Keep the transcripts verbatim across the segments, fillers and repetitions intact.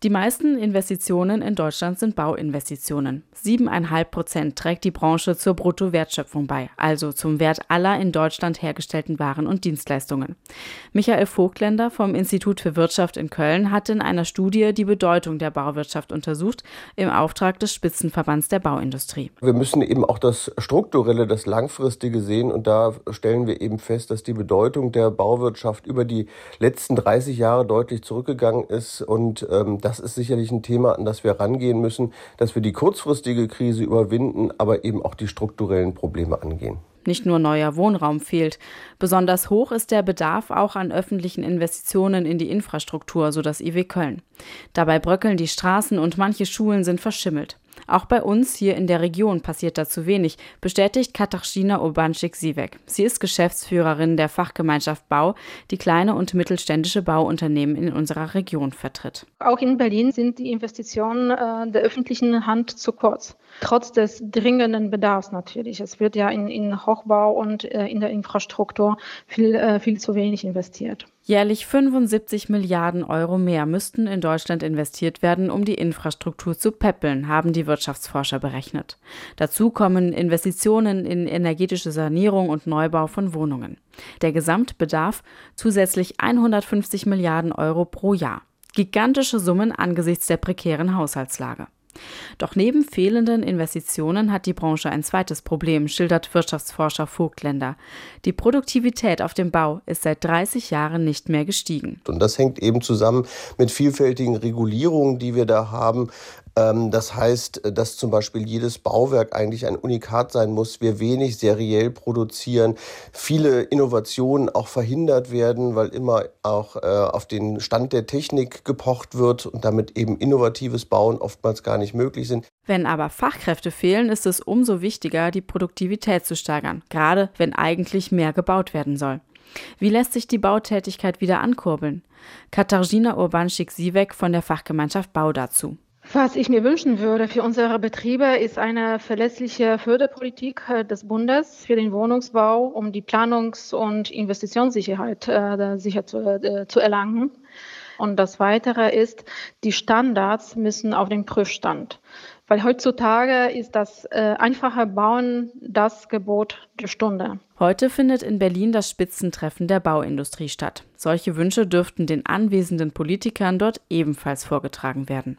Die meisten Investitionen in Deutschland sind Bauinvestitionen. Siebeneinhalb Prozent trägt die Branche zur Bruttowertschöpfung bei, also zum Wert aller in Deutschland hergestellten Waren und Dienstleistungen. Michael Vogtländer vom Institut für Wirtschaft in Köln hat in einer Studie die Bedeutung der Bauwirtschaft untersucht, im Auftrag des Spitzenverbands der Bauindustrie. Wir müssen eben auch das Strukturelle, das Langfristige sehen, und da stellen wir eben fest, dass die Bedeutung der Bauwirtschaft über die letzten dreißig Jahre deutlich zurückgegangen ist, und ähm, das ist sicherlich ein Thema, an das wir rangehen müssen, dass wir die kurzfristige Krise überwinden, aber eben auch die strukturellen Probleme angehen. Nicht nur neuer Wohnraum fehlt. Besonders hoch ist der Bedarf auch an öffentlichen Investitionen in die Infrastruktur, so das I W Köln. Dabei bröckeln die Straßen und manche Schulen sind verschimmelt. Auch bei uns hier in der Region passiert da zu wenig, bestätigt Katarzyna Urbanczyk-Siwek. Sie ist Geschäftsführerin der Fachgemeinschaft Bau, die kleine und mittelständische Bauunternehmen in unserer Region vertritt. Auch in Berlin sind die Investitionen äh, der öffentlichen Hand zu kurz. Trotz des dringenden Bedarfs natürlich. Es wird ja in, in Hochbau und äh, in der Infrastruktur viel, äh, viel zu wenig investiert. Jährlich fünfundsiebzig Milliarden Euro mehr müssten in Deutschland investiert werden, um die Infrastruktur zu peppeln, haben die Wirtschaftsforscher berechnet. Dazu kommen Investitionen in energetische Sanierung und Neubau von Wohnungen. Der Gesamtbedarf zusätzlich hundertfünfzig Milliarden Euro pro Jahr. Gigantische Summen angesichts der prekären Haushaltslage. Doch neben fehlenden Investitionen hat die Branche ein zweites Problem, schildert Wirtschaftsforscher Vogtländer. Die Produktivität auf dem Bau ist seit dreißig Jahren nicht mehr gestiegen. Und das hängt eben zusammen mit vielfältigen Regulierungen, die wir da haben. Das heißt, dass zum Beispiel jedes Bauwerk eigentlich ein Unikat sein muss, wir wenig seriell produzieren, viele Innovationen auch verhindert werden, weil immer auch auf den Stand der Technik gepocht wird und damit eben innovatives Bauen oftmals gar nicht möglich sind. Wenn aber Fachkräfte fehlen, ist es umso wichtiger, die Produktivität zu steigern, gerade wenn eigentlich mehr gebaut werden soll. Wie lässt sich die Bautätigkeit wieder ankurbeln? Katarzyna Urbanczyk-Siwek von der Fachgemeinschaft Bau dazu. Was ich mir wünschen würde für unsere Betriebe, ist eine verlässliche Förderpolitik des Bundes für den Wohnungsbau, um die Planungs- und Investitionssicherheit äh, sicher zu, äh, zu erlangen. Und das Weitere ist, die Standards müssen auf den Prüfstand. Weil heutzutage ist das äh, einfache Bauen das Gebot der Stunde. Heute findet in Berlin das Spitzentreffen der Bauindustrie statt. Solche Wünsche dürften den anwesenden Politikern dort ebenfalls vorgetragen werden.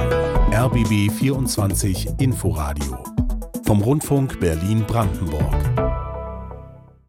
R B B vierundzwanzig Inforadio vom Rundfunk Berlin-Brandenburg.